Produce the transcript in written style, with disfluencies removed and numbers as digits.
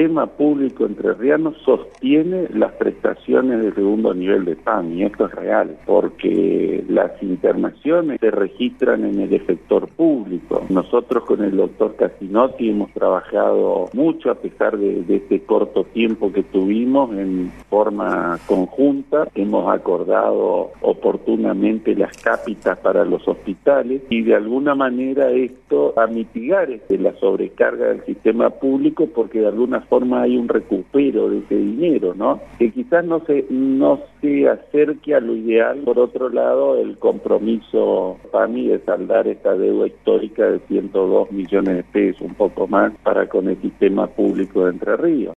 sistema público entrerriano sostiene las prestaciones de segundo nivel de PAMI, y esto es real, porque las internaciones se registran en el efector público. Nosotros con el doctor Casinotti hemos trabajado mucho, a pesar de este corto tiempo que tuvimos, en forma conjunta. Hemos acordado oportunamente las cápitas para los hospitales, y de alguna manera esto a mitigar la sobrecarga del sistema público, porque de alguna forma hay un recupero de ese dinero, ¿no? Que quizás no se acerque a lo ideal. Por otro lado, el compromiso PAMI de saldar esta deuda histórica de 102 millones de pesos, un poco más, para con el sistema público de Entre Ríos.